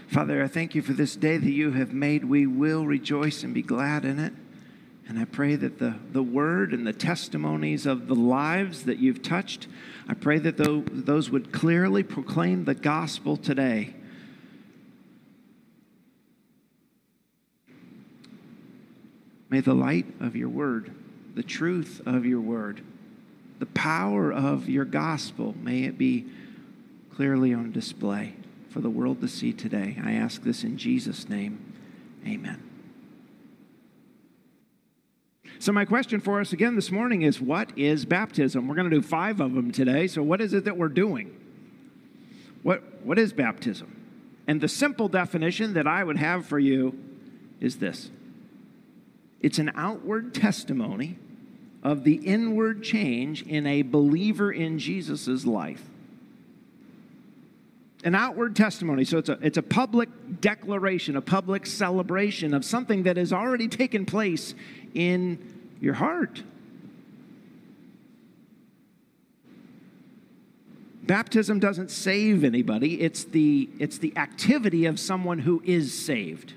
Father, I thank you for this day that you have made. We will rejoice and be glad in it. And I pray that the word and the testimonies of the lives that you've touched, I pray that those would clearly proclaim the gospel today. May the light of your word, the truth of your word, the power of your gospel, may it be clearly on display for the world to see today. I ask this in Jesus' name. Amen. So my question for us again this morning is, what is baptism? We're going to do 5 of them today. So what is it that we're doing? What is baptism? And the simple definition that I would have for you is this. It's an outward testimony of the inward change in a believer in Jesus' life. An outward testimony. So it's a public declaration, a public celebration of something that has already taken place in your heart. Baptism doesn't save anybody. It's the activity of someone who is saved.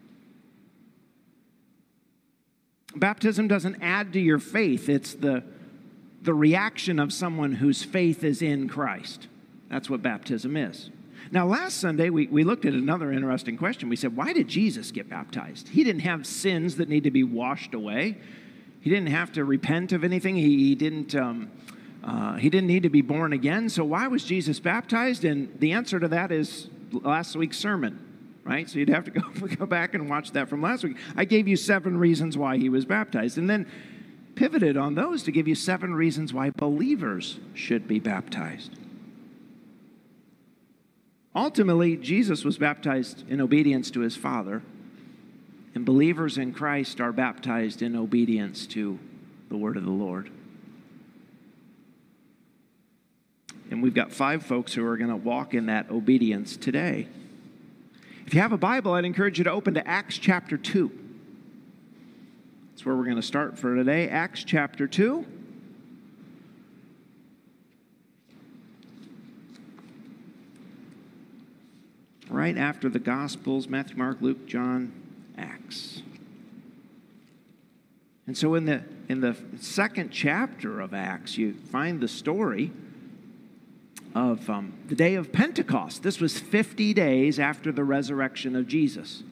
Baptism doesn't add to your faith. It's the reaction of someone whose faith is in Christ. That's what baptism is. Now, last Sunday, we looked at another interesting question. We said, why did Jesus get baptized? He didn't have sins that need to be washed away. He didn't have to repent of anything. He didn't need to be born again. So why was Jesus baptized? And the answer to that is last week's sermon, right? So you'd have to go back and watch that from last week. I gave you 7 reasons why he was baptized, and then pivoted on those to give you 7 reasons why believers should be baptized. Ultimately, Jesus was baptized in obedience to his Father, and believers in Christ are baptized in obedience to the word of the Lord. And we've got 5 folks who are going to walk in that obedience today. If you have a Bible, I'd encourage you to open to Acts chapter 2. That's where we're going to start for today. Acts chapter 2. Right after the Gospels, Matthew, Mark, Luke, John, Acts. And so in the second chapter of Acts, you find the story of the day of Pentecost. This was 50 days after the resurrection of Jesus.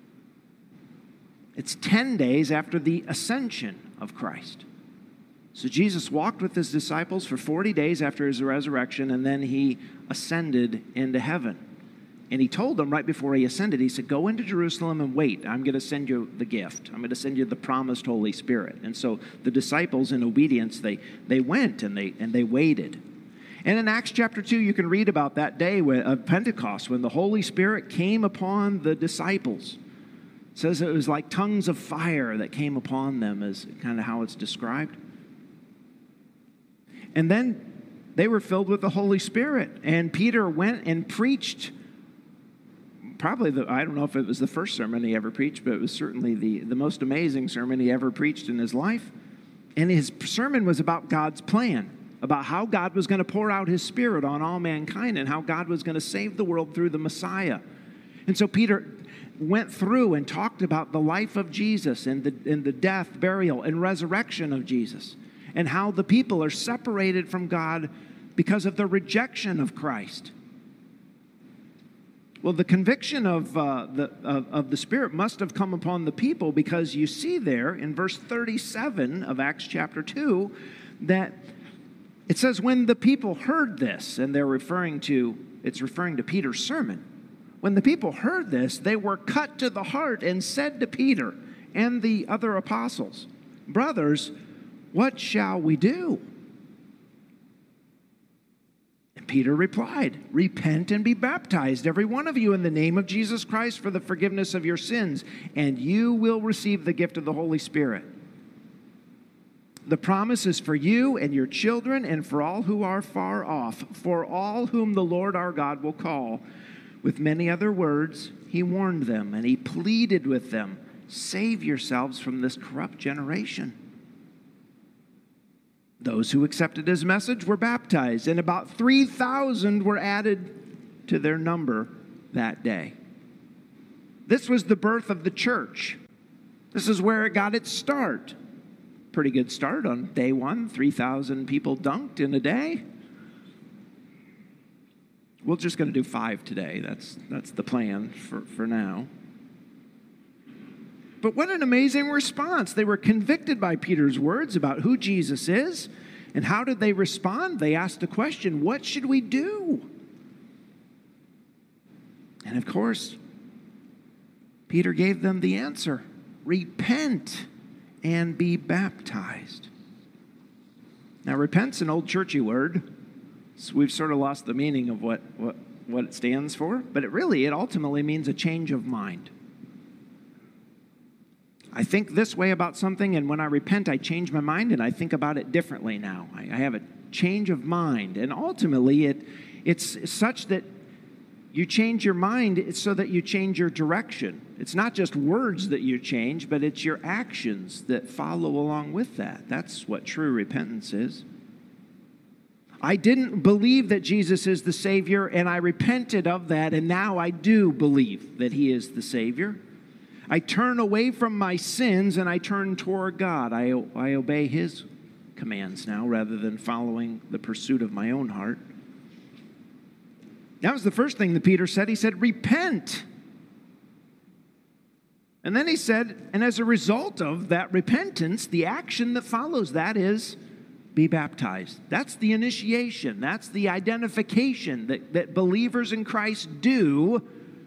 It's 10 days after the ascension of Christ. So Jesus walked with his disciples for 40 days after his resurrection, and then he ascended into heaven. And he told them right before he ascended, he said, go into Jerusalem and wait. I'm going to send you the gift. I'm going to send you the promised Holy Spirit. And so the disciples, in obedience, they went and they waited. And in Acts chapter 2, you can read about that day of Pentecost when the Holy Spirit came upon the disciples. It says it was like tongues of fire that came upon them, is kind of how it's described. And then they were filled with the Holy Spirit. And Peter went and preached probably, I don't know if it was the first sermon he ever preached, but it was certainly the most amazing sermon he ever preached in his life. And his sermon was about God's plan, about how God was going to pour out his Spirit on all mankind and how God was going to save the world through the Messiah. And so Peter went through and talked about the life of Jesus and the death, burial, and resurrection of Jesus, and how the people are separated from God because of the rejection of Christ. Well, the conviction of the Spirit must have come upon the people, because you see there in verse 37 of Acts chapter 2 that it says, when the people heard this, and it's referring to Peter's sermon. When the people heard this, they were cut to the heart and said to Peter and the other apostles, brothers, what shall we do? And Peter replied, repent and be baptized, every one of you, in the name of Jesus Christ for the forgiveness of your sins, and you will receive the gift of the Holy Spirit. The promise is for you and your children and for all who are far off, for all whom the Lord our God will call. With many other words, he warned them and he pleaded with them, save yourselves from this corrupt generation. Those who accepted his message were baptized, and about 3,000 were added to their number that day. This was the birth of the church. This is where it got its start. Pretty good start on day one. 3,000 people dunked in a day. We're just going to do 5 today. That's the plan for now. But what an amazing response. They were convicted by Peter's words about who Jesus is. And how did they respond? They asked the question, what should we do? And of course, Peter gave them the answer. Repent and be baptized. Now, repent's an old churchy word. So we've sort of lost the meaning of what it stands for. But it ultimately means a change of mind. I think this way about something, and when I repent, I change my mind, and I think about it differently now. I have a change of mind. And ultimately, it's such that you change your mind, it's so that you change your direction. It's not just words that you change, but it's your actions that follow along with that. That's what true repentance is. I didn't believe that Jesus is the Savior, and I repented of that, and now I do believe that He is the Savior. I turn away from my sins, and I turn toward God. I obey His commands now rather than following the pursuit of my own heart. That was the first thing that Peter said. He said, repent. And then he said, and as a result of that repentance, the action that follows that is be baptized. That's the initiation. That's the identification that believers in Christ do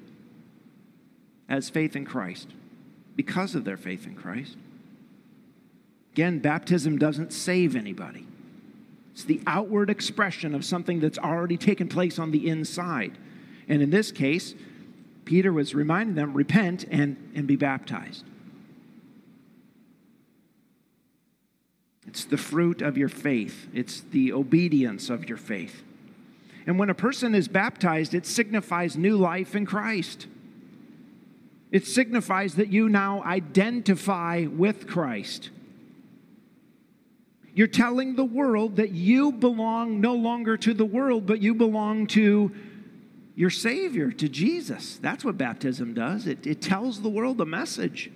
as faith in Christ, because of their faith in Christ. Again, baptism doesn't save anybody. It's the outward expression of something that's already taken place on the inside. And in this case, Peter was reminding them, repent and be baptized. It's the fruit of your faith. It's the obedience of your faith. And when a person is baptized, it signifies new life in Christ. It signifies that you now identify with Christ. You're telling the world that you belong no longer to the world, but you belong to your Savior, to Jesus. That's what baptism does. It tells the world a message.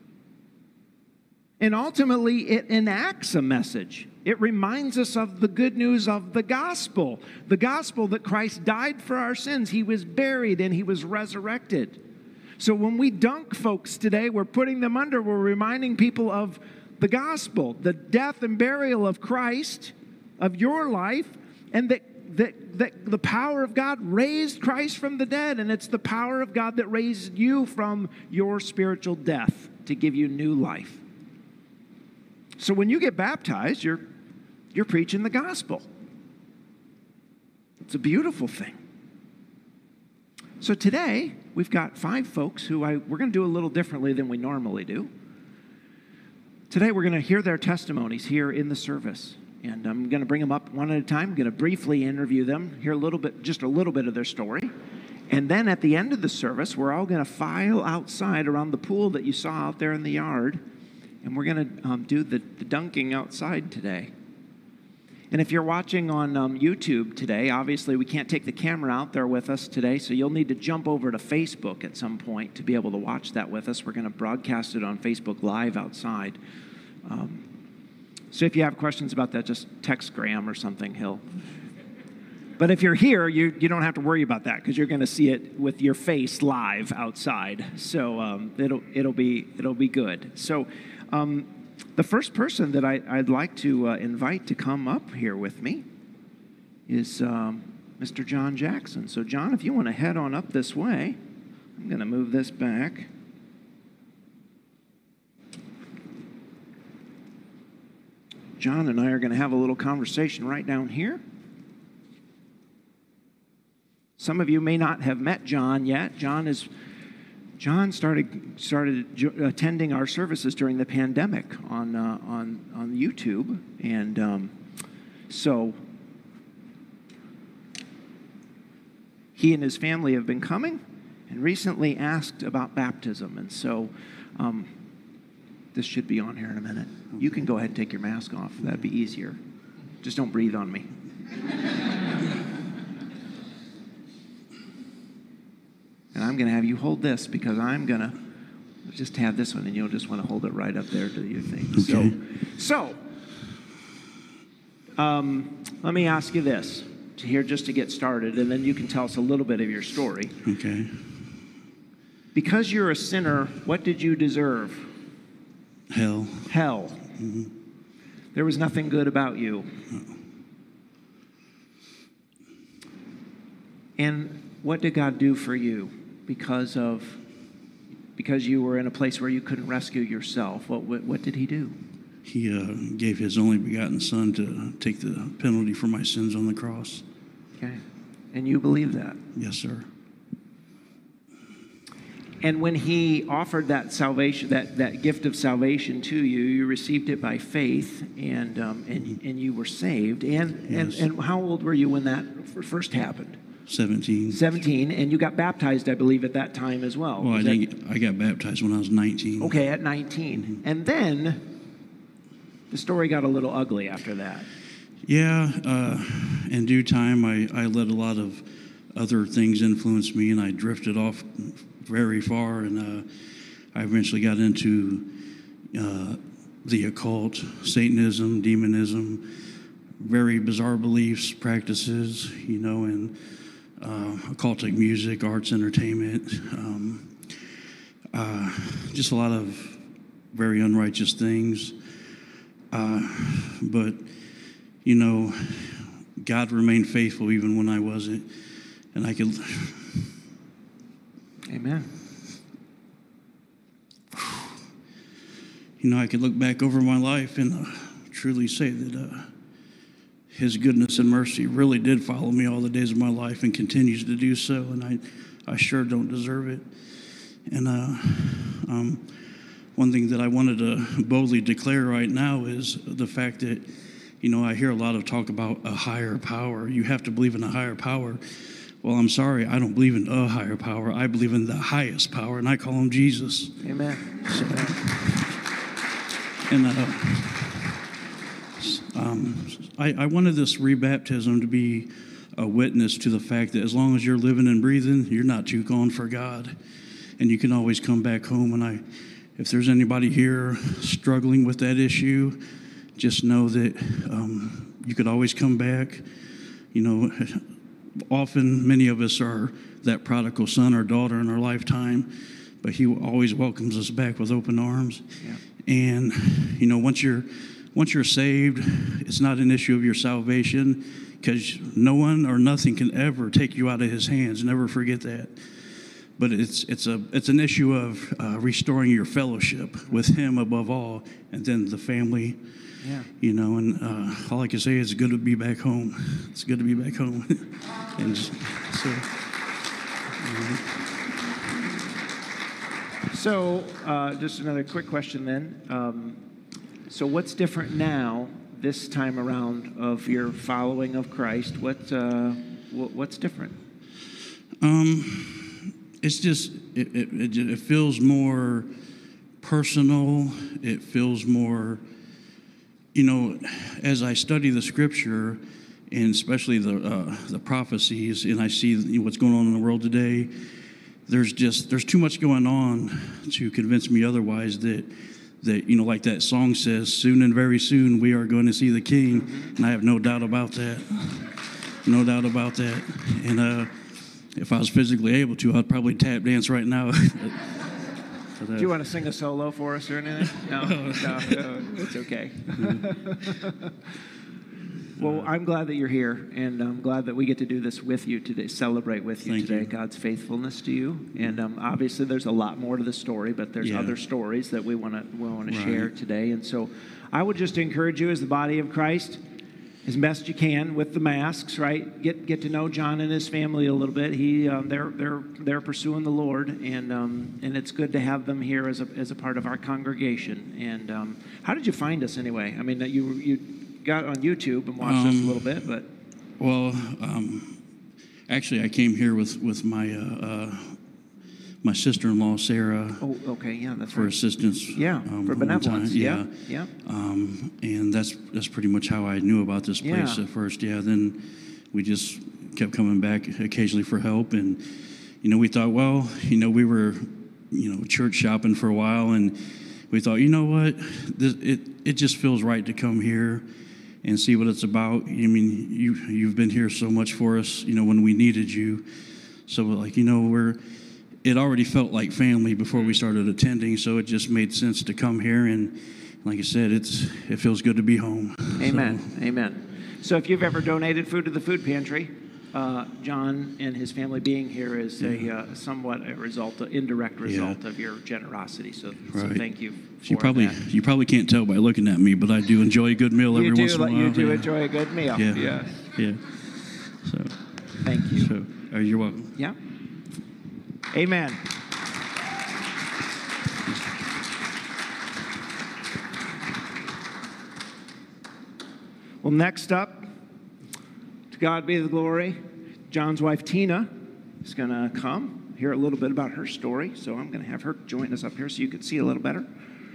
And ultimately, it enacts a message. It reminds us of the good news of the gospel that Christ died for our sins. He was buried and He was resurrected. So when we dunk folks today, we're reminding people of the gospel, the death and burial of Christ, of your life, and that the power of God raised Christ from the dead, and it's the power of God that raised you from your spiritual death to give you new life. So when you get baptized, you're preaching the gospel. It's a beautiful thing. So today, we've got 5 folks who we're going to do a little differently than we normally do. Today, we're going to hear their testimonies here in the service. And I'm going to bring them up one at a time. I'm going to briefly interview them, hear just a little bit of their story. And then at the end of the service, we're all going to file outside around the pool that you saw out there in the yard. And we're going to do the dunking outside today. And if you're watching on YouTube today, obviously we can't take the camera out there with us today, so you'll need to jump over to Facebook at some point to be able to watch that with us. We're going to broadcast it on Facebook Live outside. So if you have questions about that, just text Graham or something. But if you're here, you don't have to worry about that because you're going to see it with your face live outside. So it'll be good. So. The first person that I'd like to invite to come up here with me is Mr. John Jackson. So, John, if you want to head on up this way, I'm going to move this back. John and I are going to have a little conversation right down here. Some of you may not have met John yet. John started attending our services during the pandemic on YouTube, and so he and his family have been coming, and recently asked about baptism, and so this should be on here in a minute. You can go ahead and take your mask off. That'd be easier. Just don't breathe on me. And I'm going to have you hold this because I'm going to just have this one, and you'll just want to hold it right up there to your thing. Okay. So let me ask you this just to get started, and then you can tell us a little bit of your story. Okay. Because you're a sinner, what did you deserve? Hell. Hell. Mm-hmm. There was nothing good about you. And what did God do for you because you were in a place where you couldn't rescue yourself? What did he do? He gave his only begotten Son to take the penalty for my sins on the cross. Okay. And you believe that? Yes, sir. And when he offered that salvation, that gift of salvation to you, you received it by faith, and you were saved. And how old were you when that first happened? 17. 17, and you got baptized, I believe, at that time as well. Well, I got baptized when I was 19. Okay, at 19. Mm-hmm. And then the story got a little ugly after that. Yeah, in due time, I let a lot of other things influence me, and I drifted off very far, and I eventually got into the occult, Satanism, demonism, very bizarre beliefs, practices, and occultic music, arts, entertainment, just a lot of very unrighteous things. But, God remained faithful even when I wasn't, and I could... Amen. I could look back over my life and truly say that his goodness and mercy really did follow me all the days of my life and continues to do so, and I sure don't deserve it. And one thing that I wanted to boldly declare right now is the fact that, I hear a lot of talk about a higher power. You have to believe in a higher power. Well, I'm sorry, I don't believe in a higher power. I believe in the highest power, and I call him Jesus. Amen. So, and I wanted this rebaptism to be a witness to the fact that as long as you're living and breathing, you're not too gone for God. And you can always come back home. And if there's anybody here struggling with that issue, just know that you could always come back. Often many of us are that prodigal son or daughter in our lifetime, but he always welcomes us back with open arms. Yeah. And, once you're saved, it's not an issue of your salvation, because no one or nothing can ever take you out of his hands. Never forget that. But it's an issue of restoring your fellowship with him above all, and then the family. Yeah. And all I can say is it's good to be back home. It's good to be back home. And so, just another quick question then. So what's different now, this time around, of your following of Christ? What's different? It's just, it feels more personal. It feels more, as I study the scripture, and especially the prophecies, and I see what's going on in the world today, there's too much going on to convince me otherwise that like that song says, soon and very soon we are going to see the King. Mm-hmm. And I have no doubt about that. No doubt about that. And if I was physically able to, I'd probably tap dance right now. Do you want to sing a solo for us or anything? No, it's okay. Well, I'm glad that you're here, and I'm glad that we get to do this with you today, celebrate with you today, God's faithfulness to you. And obviously there's a lot more to the story, but there's other stories that we want to share today. And so I would just encourage you as the body of Christ, as best you can with the masks, right? Get to know John and his family a little bit. They're pursuing the Lord, and it's good to have them here as a part of our congregation. And how did you find us anyway? I mean, you got on YouTube and watched us a little bit, but actually I came here with my my sister-in-law Sarah. Oh, okay, yeah, that's for right. assistance. Yeah, for benevolence. Yeah. And that's pretty much how I knew about this place at first. Yeah, then we just kept coming back occasionally for help, and we thought, well, we were, church shopping for a while, and we thought, you know what, it just feels right to come here and see what it's about. I mean, you've been here so much for us, when we needed you. So like, it already felt like family before we started attending, so it just made sense to come here. And like I said, it feels good to be home. Amen. So. Amen. So if you've ever donated food to the food pantry, John and his family being here is a somewhat indirect result of your generosity. So thank you for that. You probably can't tell by looking at me, but I do enjoy a good meal every once in a while. You do enjoy a good meal. Yeah. So thank you. So you're welcome. Yeah. Amen. Well, next up, to God be the glory, John's wife Tina is going to come, hear a little bit about her story. So I'm going to have her join us up here so you can see a little better.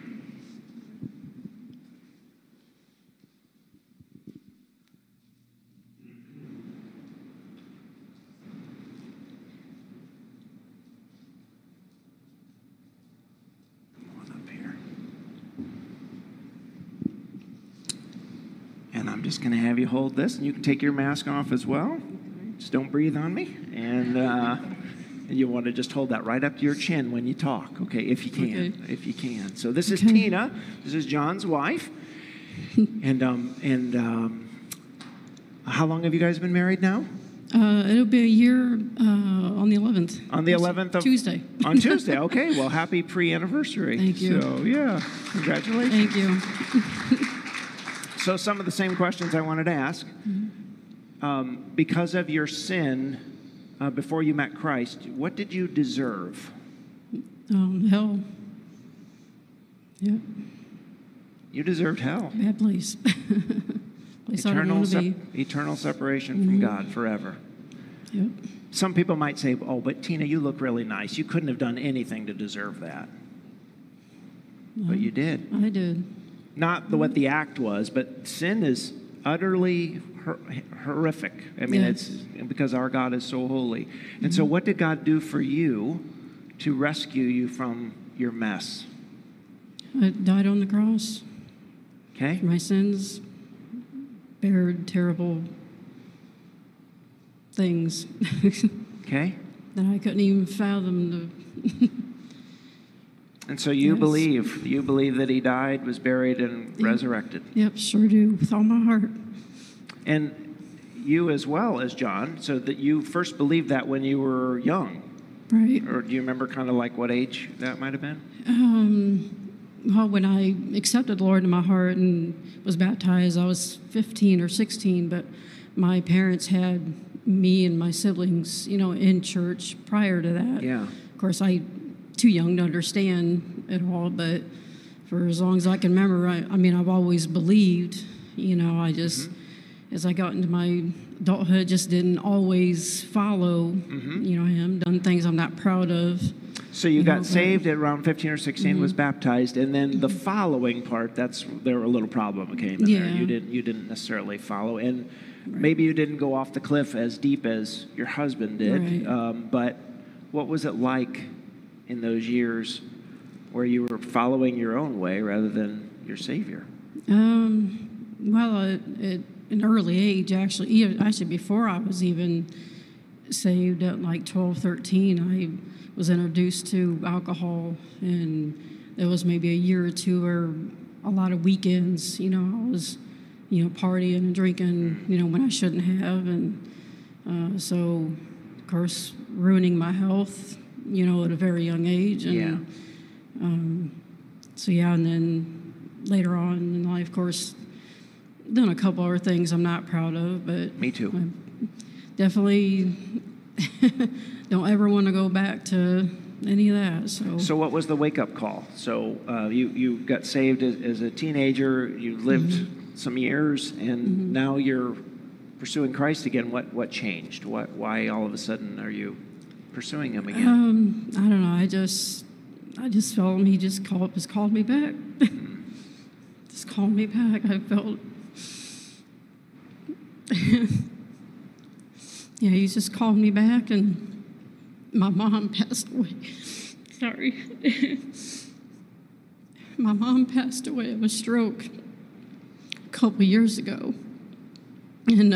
I'm just going to have you hold this, and you can take your mask off as well. Just don't breathe on me. And you want to just hold that right up to your chin when you talk, okay, if you can. Okay. If you can. So this is Tina. This is John's wife. And how long have you guys been married now? It'll be a year on the 11th. On the 11th of Tuesday. On Tuesday. Okay. Well, happy pre-anniversary. Thank you. So yeah, congratulations. Thank you. So some of the same questions I wanted to ask. Because of your sin, before you met Christ, what did you deserve? Hell. Yep. You deserved hell. Bad place. Place I don't want to be. Eternal separation from God forever. Yep. Some people might say, oh, but Tina, you look really nice. You couldn't have done anything to deserve that. But you did. I did. Not what the act was, but sin is utterly horrific. I mean, it's because our God is so holy. And so what did God do for you to rescue you from your mess? I died on the cross. Okay. For my sins, bared terrible things. Okay. That I couldn't even fathom. And so you believe that he died, was buried, and resurrected. Yep, sure do, with all my heart. And you as well as John, so that you first believed that when you were young. Right. Or do you remember kind of like what age that might have been? Well, when I accepted the Lord in my heart and was baptized, I was 15 or 16, but my parents had me and my siblings, in church prior to that. Yeah. Of course, too young to understand it all, but for as long as I can remember, I've always believed, I just, as I got into my adulthood, just didn't always follow, him, done things I'm not proud of. So you got saved at around 15 or 16, was baptized, and then the following part, there a little problem came in there. You didn't necessarily follow, and maybe you didn't go off the cliff as deep as your husband did, but what was it like in those years where you were following your own way rather than your Savior? Well, at an early age, actually before I was even saved at like 12, 13, I was introduced to alcohol, and there was maybe a year or two or a lot of weekends, I was, partying and drinking, when I shouldn't have, and so, of course, ruining my health, at a very young age. And, and then later on in life, of course, done a couple other things I'm not proud of, but... Me too. I definitely don't ever want to go back to any of that, So what was the wake-up call? So you got saved as a teenager, you lived some years, and now you're pursuing Christ again. What changed? Why all of a sudden are you pursuing him again? I don't know. I just felt him. He just called me back. Just called me back. I felt, he just called me back, and my mom passed away. Sorry. My mom passed away of a stroke a couple years ago. And,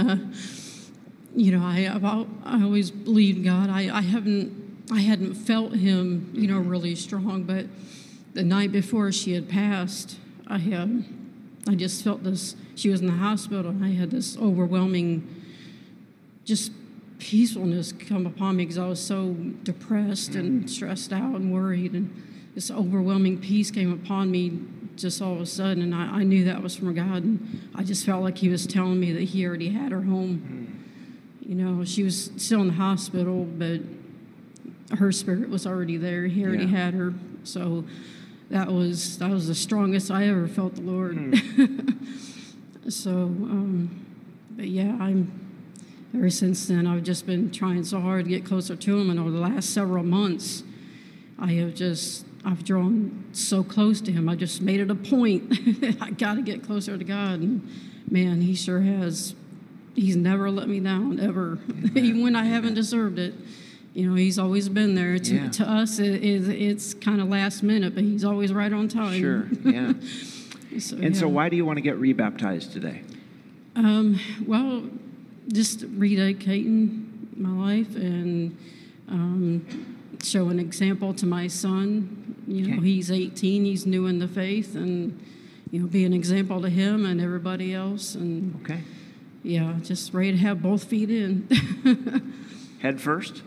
I always believed God. I hadn't felt him, really strong, but the night before she had passed, I just felt this. She was in the hospital, and I had this overwhelming, just peacefulness come upon me because I was so depressed and stressed out and worried, and this overwhelming peace came upon me just all of a sudden, and I knew that was from God, and I just felt like he was telling me that he already had her home. She was still in the hospital, but her spirit was already there. He already had her, so that was the strongest I ever felt the Lord. So, but yeah, ever since then, I've just been trying so hard to get closer to him, and over the last several months, I've drawn so close to him. I just made it a point. I got to get closer to God, and man, he sure has. He's never let me down, ever, even when I haven't deserved it. He's always been there. To us, it's kind of last minute, but he's always right on time. Sure, yeah. So why do you want to get rebaptized today? Well, just rededicating my life and show an example to my son. He's 18, he's new in the faith, and, be an example to him and everybody else. And yeah, just ready to have both feet in. Head first?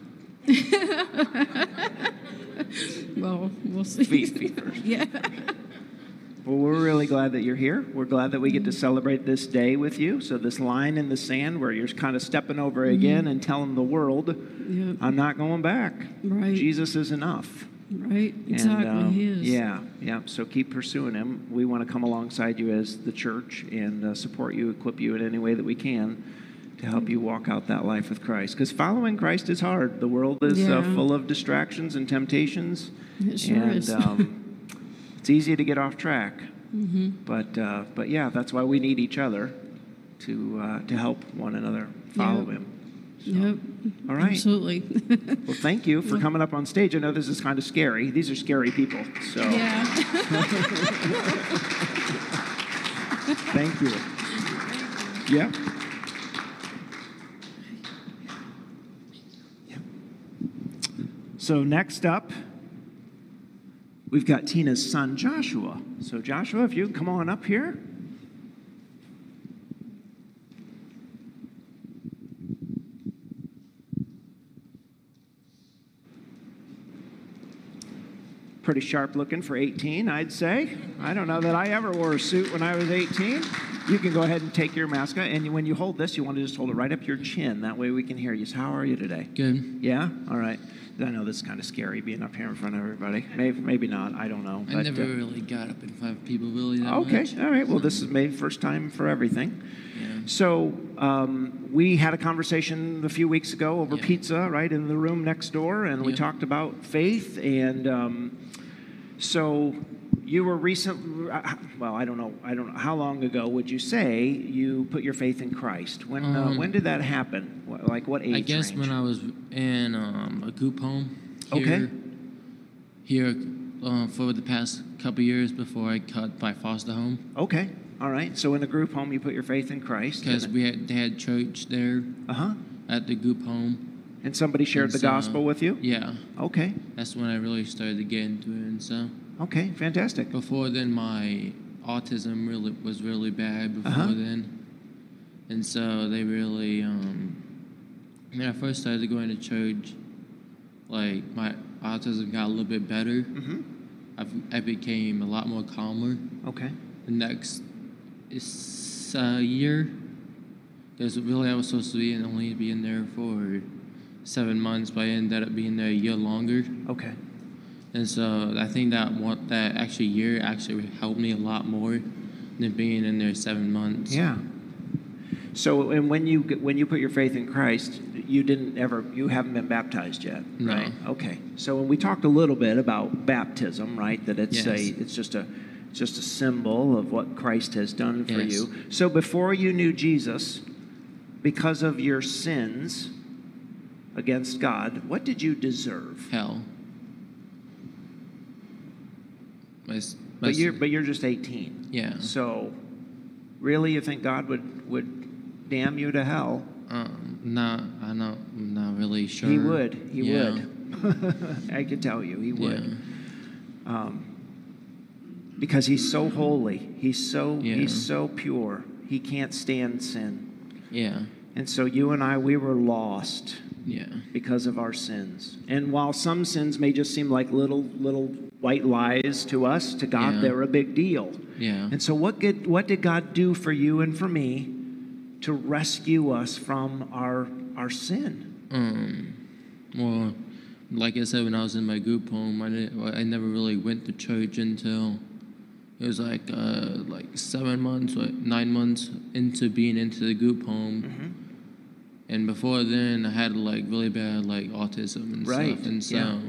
Well, we'll see. Feet first. Yeah. Well, we're really glad that you're here. We're glad that we get to celebrate this day with you. So this line in the sand where you're kind of stepping over again and telling the world, I'm not going back. Right. Jesus is enough. Right, exactly, and, he is. Yeah. So keep pursuing him. We want to come alongside you as the church and support you, equip you in any way that we can to help you walk out that life with Christ. Because following Christ is hard. The world is full of distractions and temptations. It sure is. It's easy to get off track. But yeah, that's why we need each other to help one another follow him. So, all right. Absolutely. Well, thank you for coming up on stage. I know this is kind of scary. These are scary people. So yeah. Thank you. Yeah. So next up, we've got Tina's son, Joshua. So Joshua, if you can come on up here. Pretty sharp looking for 18, I'd say. I don't know that I ever wore a suit when I was 18. You can go ahead and take your mask off. And when you hold this, you want to just hold it right up your chin. That way we can hear you. So how are you today? Good. Yeah? All right. I know this is kind of scary being up here in front of everybody. Maybe not. I don't know. I never really got up in front of people really that much. Okay. All right. Well, this is maybe first time for everything. Yeah. So we had a conversation a few weeks ago over pizza, right, in the room next door, and we talked about faith. And so you were recently, well, I don't know. How long ago would you say you put your faith in Christ? When did that happen? Like what age I guess range? when I was in a group home here for the past couple years before I cut my foster home. Okay. All right. So in a group home, you put your faith in Christ. Because they had church there at the group home. And somebody shared the gospel with you? Yeah. Okay. That's when I really started to get into it and so. Okay, fantastic. Before then, my autism was really bad before then. And so they really, when I first started going to church, like my autism got a little bit better. I became a lot more calmer. Okay. The next year, because really I was supposed to only be in there for 7 months, but I ended up being there a year longer. Okay. And so I think that year actually helped me a lot more than being in there 7 months. Yeah. So, and when you put your faith in Christ, you haven't been baptized yet, no. right? Okay. So when we talked a little bit about baptism, right? That it's just a symbol of what Christ has done for you. So before you knew Jesus, because of your sins, against God, what did you deserve? Hell. But you're just 18. Yeah. So, really, you think God would damn you to hell? I'm not really sure. He would. He Yeah. would. I can tell you, he would. Yeah. Because he's so holy. He's so pure. He can't stand sin. Yeah. And so you and I, we were lost. Yeah. Because of our sins. And while some sins may just seem like little white lies to us, to God, Yeah. they're a big deal. Yeah. And so what did God do for you and for me to rescue us from our sin? Well, like I said, when I was in my group home, I never really went to church until it was like 7 months or 9 months into being into the group home. Mm-hmm. And before then, I had like really bad like autism and Right. stuff.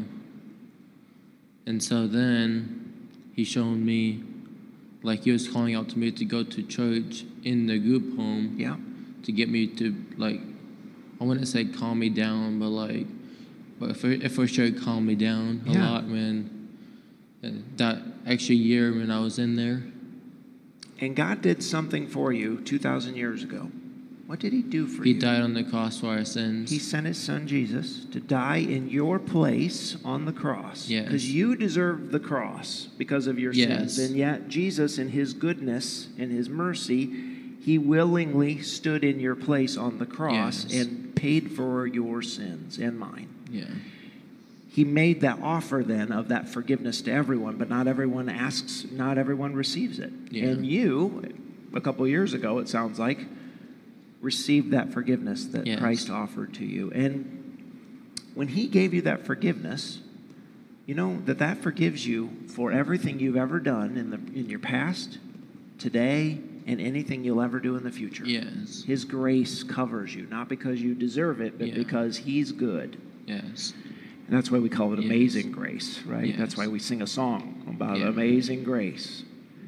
And so then he showed me, like he was calling out to me to go to church in the group home. Yeah. To get me to like, I wouldn't say calm me down, but for sure calm me down a lot when that extra year when I was in there. And God did something for you 2,000 years ago. What did he do for you? He died on the cross for our sins. He sent his son Jesus to die in your place on the cross. Yes. Because you deserved the cross because of your Yes. sins. And yet Jesus, in his goodness and his mercy, he willingly stood in your place on the cross Yes. and paid for your sins and mine. Yeah. He made that offer then of that forgiveness to everyone, but not everyone asks, not everyone receives it. Yeah. And you, a couple of years ago, it sounds like, received that forgiveness that Yes. Christ offered to you. And when he gave you that forgiveness, you know that forgives you for everything you've ever done in your past, today, and anything you'll ever do in the future. Yes. His grace covers you, not because you deserve it, but Yeah. because he's good. Yes. And that's why we call it Yes. Amazing Grace, right? Yes. That's why we sing a song about Yeah. Amazing Grace.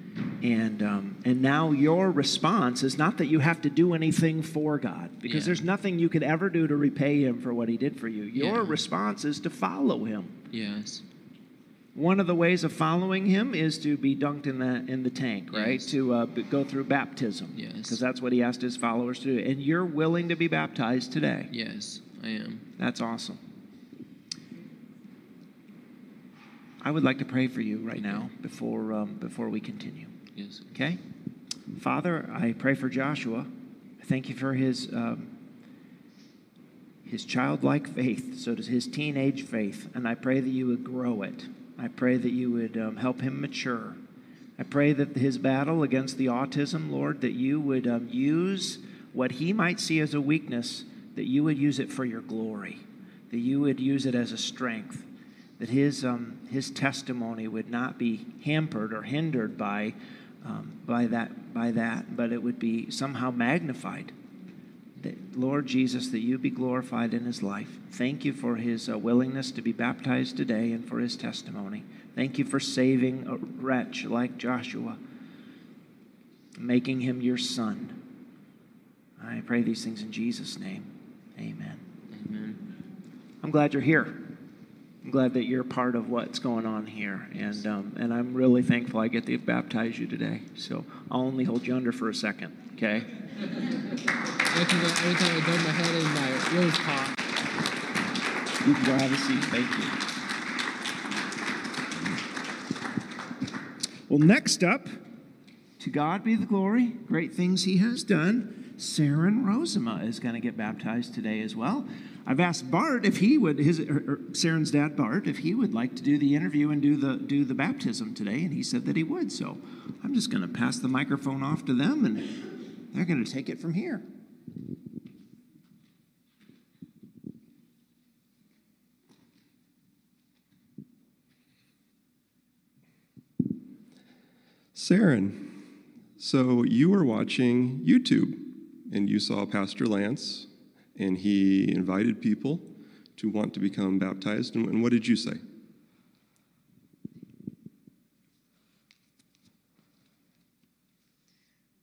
And now your response is not that you have to do anything for God, because Yeah. there's nothing you could ever do to repay him for what he did for you. Your Yeah. response is to follow him. Yes. One of the ways of following him is to be dunked in the tank, right? Yes. To go through baptism. Yes. Because that's what he asked his followers to do. And you're willing to be baptized today. Yes, I am. That's awesome. I would like to pray for you right now before we continue. Yes. Okay? Father, I pray for Joshua. I thank you for his childlike faith, so does his teenage faith, and I pray that you would grow it. I pray that you would help him mature. I pray that his battle against the autism, Lord, that you would use what he might see as a weakness, that you would use it for your glory, that you would use it as a strength, that his testimony would not be hampered or hindered by that, but it would be somehow magnified. That, Lord Jesus, that you be glorified in his life. Thank you for his willingness to be baptized today and for his testimony. Thank you for saving a wretch like Joshua, making him your son. I pray these things in Jesus' name. Amen. Amen. I'm glad you're here. I'm glad that you're part of what's going on here, and I'm really thankful I get to baptize you today. So I'll only hold you under for a second, okay? Every time I dump my head in, my ears pop. You can go have a seat. Thank you. Well, next up, to God be the glory. Great things he has done. Saren Rosema is going to get baptized today as well. I've asked Bart if he would, Saren's dad Bart, if he would like to do the interview and do the baptism today, and he said that he would. So I'm just going to pass the microphone off to them, and they're going to take it from here. Saren, so you were watching YouTube and you saw Pastor Lance and he invited people to want to become baptized. And what did you say?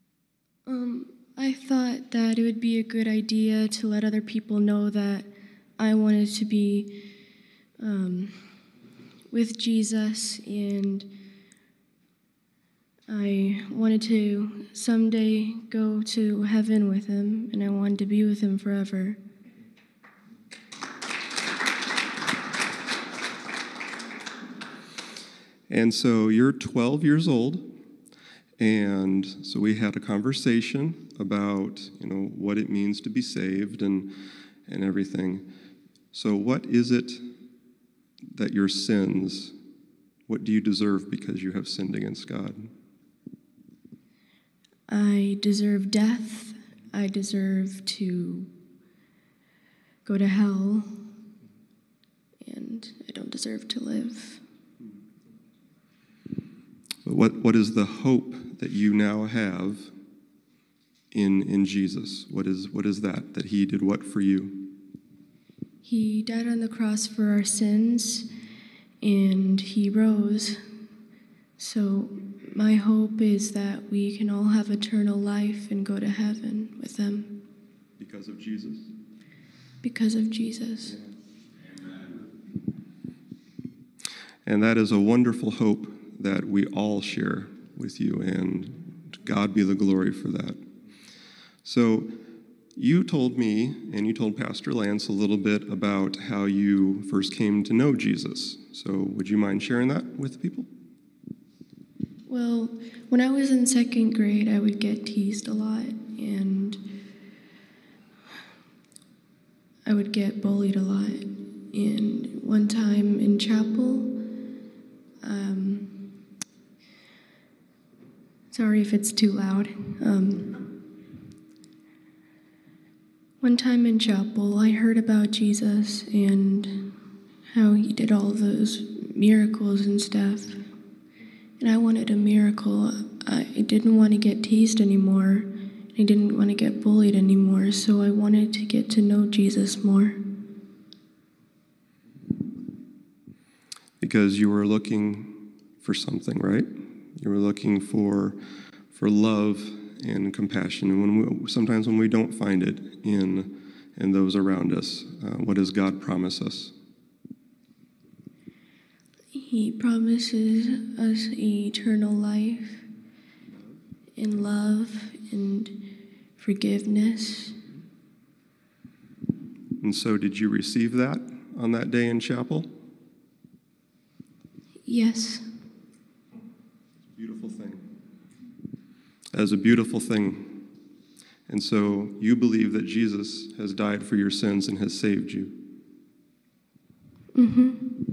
I thought that it would be a good idea to let other people know that I wanted to be with Jesus, and I wanted to someday go to heaven with him, and I wanted to be with him forever. And so you're 12 years old, and so we had a conversation about, what it means to be saved and everything. So what is it that your sins, what do you deserve because you have sinned against God? I deserve death. I deserve to go to hell, and I don't deserve to live. What is the hope that you now have in Jesus? What is that he did what for you? He died on the cross for our sins, and he rose. So my hope is that we can all have eternal life and go to heaven with him. Because of Jesus? Because of Jesus. And that is a wonderful hope that we all share with you, and to God be the glory for that. So you told me, and you told Pastor Lance a little bit about how you first came to know Jesus. So would you mind sharing that with people? Well, when I was in second grade, I would get teased a lot, and I would get bullied a lot. And one time in chapel, sorry if it's too loud. One time in chapel, I heard about Jesus and how he did all those miracles and stuff. And I wanted a miracle. I didn't want to get teased anymore. I didn't want to get bullied anymore, so I wanted to get to know Jesus more. Because you were looking for something, right? You were looking for love and compassion. And sometimes when we don't find it in those around us, what does God promise us? He promises us eternal life and love and forgiveness. And so did you receive that on that day in chapel? Yes. Beautiful thing. That is a beautiful thing. And so you believe that Jesus has died for your sins and has saved you. Mm-hmm.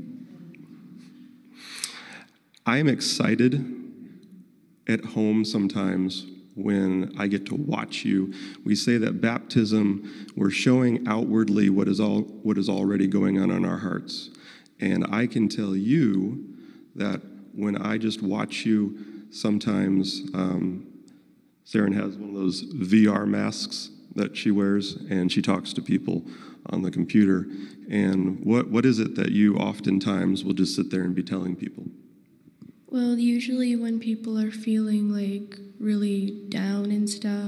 I am excited at home sometimes when I get to watch you. We say that baptism, we're showing outwardly what is already going on in our hearts. And I can tell you that when I just watch you, sometimes Saren has one of those VR masks that she wears, and she talks to people on the computer. And what is it that you oftentimes will just sit there and be telling people? Well, usually when people are feeling like really down and stuff,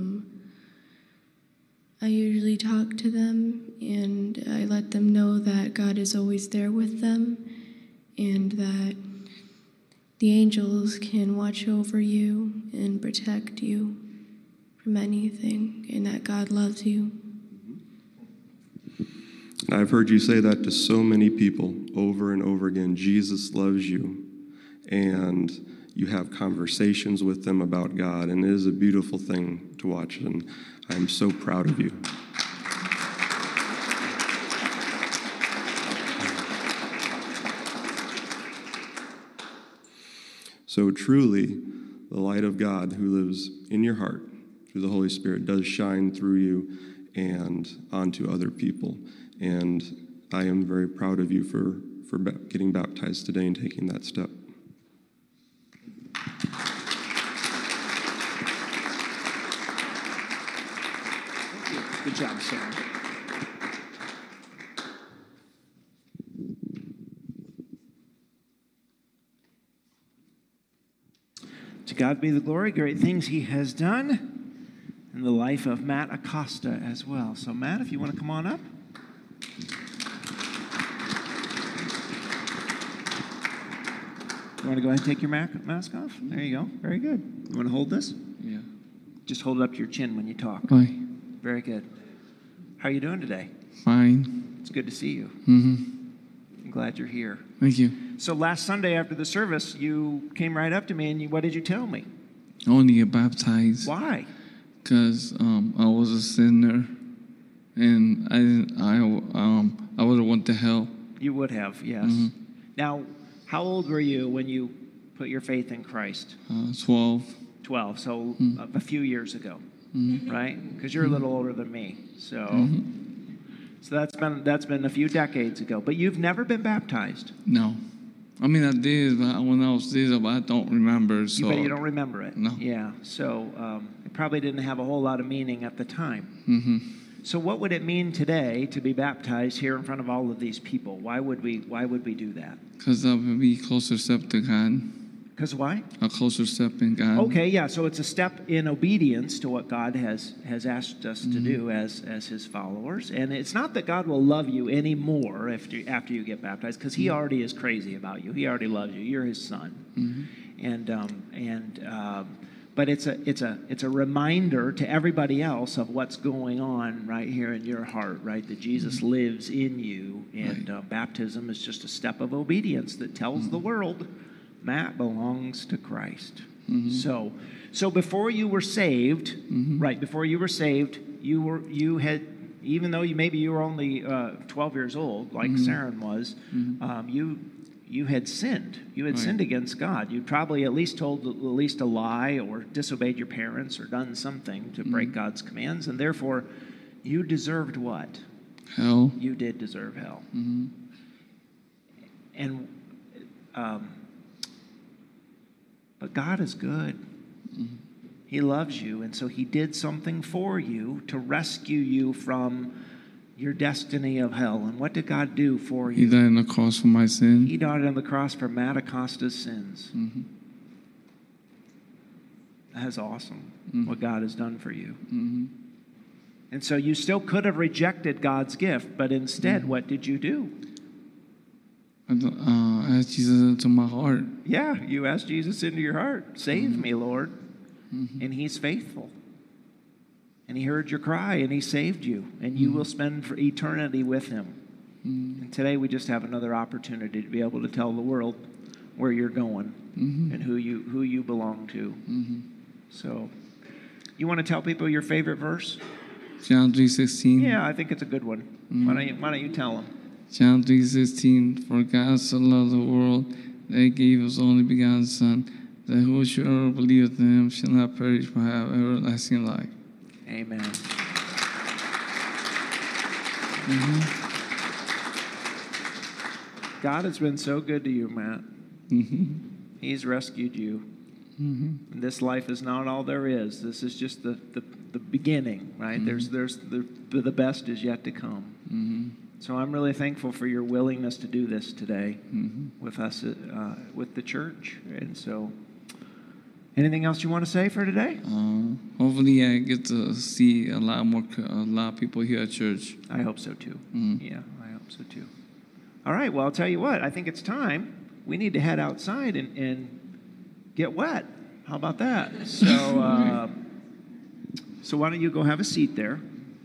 I usually talk to them and I let them know that God is always there with them and that the angels can watch over you and protect you from anything and that God loves you. I've heard you say that to so many people over and over again. Jesus loves you. And you have conversations with them about God, and it is a beautiful thing to watch, and I'm so proud of you. So truly, the light of God who lives in your heart through the Holy Spirit does shine through you and onto other people. And I am very proud of you for getting baptized today and taking that step. Good job, Sarah. To God be the glory, great things he has done in the life of Matt Acosta as well. So Matt, if you want to come on up. You want to go ahead and take your mask off? There you go. Very good. You want to hold this? Yeah. Just hold it up to your chin when you talk. Why? Very good. How are you doing today? Fine. It's good to see you. Mm-hmm. I'm glad you're here. Thank you. So last Sunday after the service, you came right up to me and what did you tell me? I want to get baptized. Why? Because I was a sinner, and I would have went to hell. You would have, yes. Now, how old were you when you put your faith in Christ? 12. 12, so a few years ago, right? Because you're a little older than me, so that's been a few decades ago. But you've never been baptized. No. I mean, I did when I was little, but I don't remember. So. But you don't remember it. No. Yeah. So it probably didn't have a whole lot of meaning at the time. Mm-hmm. So what would it mean today to be baptized here in front of all of these people? Why would we do that? Because I would be closer step to God. Because why? A closer step in God. Okay, yeah. So it's a step in obedience to what God has asked us to do as His followers. And it's not that God will love you anymore after you get baptized, because He already is crazy about you. He already loves you. You're His son. But it's a reminder to everybody else of what's going on right here in your heart, right? That Jesus lives in you, and baptism is just a step of obedience that tells the world Matt belongs to Christ. So before you were saved, right? Before you were saved, you had, even though you were only 12 years old, like Saren was, you had sinned. You had sinned against God. You probably at least told a lie or disobeyed your parents or done something to break God's commands, and therefore you deserved what? Hell. You did deserve hell. And but God is good. He loves you, and so He did something for you to rescue you from your destiny of hell. And what did God do for you? He died on the cross for my sin. He died on the cross for Matt Acosta's sins. That's awesome, what God has done for you. And so you still could have rejected God's gift, but instead, what did you do? I asked Jesus into my heart. Yeah, you asked Jesus into your heart. Save me, Lord. And He's faithful. And He heard your cry, and He saved you. And you will spend for eternity with Him. And today we just have another opportunity to be able to tell the world where you're going and who you belong to. So, you want to tell people your favorite verse? John 3:16. Yeah, I think it's a good one. Why don't you tell them? John 3:16. For God so loved the world that He gave His only begotten Son, that whosoever believeth in Him shall not perish but have everlasting life. Amen. God has been so good to you, Matt. He's rescued you. This life is not all there is. This is just the beginning, right? There's the best is yet to come. So I'm really thankful for your willingness to do this today with us, with the church. And so, anything else you want to say for today? Hopefully I get to see a lot of people here at church. I hope so too. Yeah, I hope so too. All right, well, I'll tell you what. I think it's time. We need to head outside and get wet. How about that? So, so why don't you go have a seat there?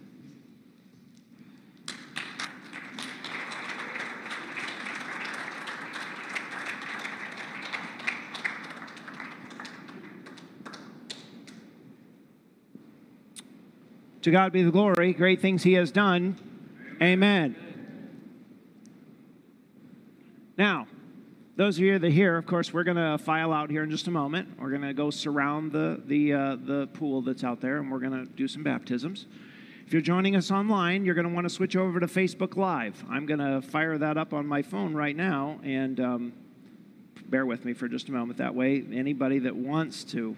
To God be the glory. Great things He has done. Amen. Now, those of you that are here, of course, we're going to file out here in just a moment. We're going to go surround the pool that's out there, and we're going to do some baptisms. If you're joining us online, you're going to want to switch over to Facebook Live. I'm going to fire that up on my phone right now, and bear with me for just a moment. That way, anybody that wants to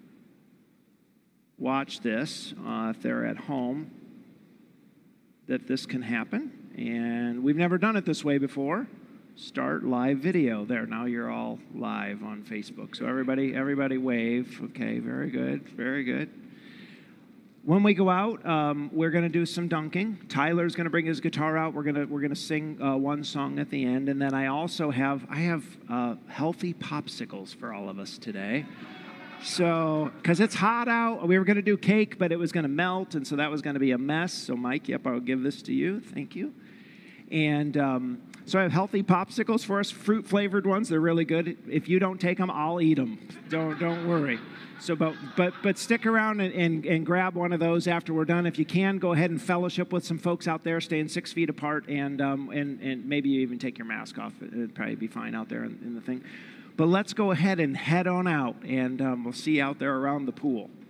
watch this, if they're at home, that this can happen. And we've never done it this way before. Start live video. There, now you're all live on Facebook. So everybody wave. Okay, very good, very good. When we go out, we're going to do some dunking. Tyler's going to bring his guitar out. We're going to sing one song at the end, and then I have healthy popsicles for all of us today. So, because it's hot out, we were going to do cake, but it was going to melt, and so that was going to be a mess. So, Mike, yep, I'll give this to you. Thank you. And so I have healthy popsicles for us, fruit-flavored ones. They're really good. If you don't take them, I'll eat them. Don't worry. So, but stick around and grab one of those after we're done. If you can, go ahead and fellowship with some folks out there, staying 6 feet apart, and maybe you even take your mask off. It'd probably be fine out there in the thing. But let's go ahead and head on out, and we'll see you out there around the pool.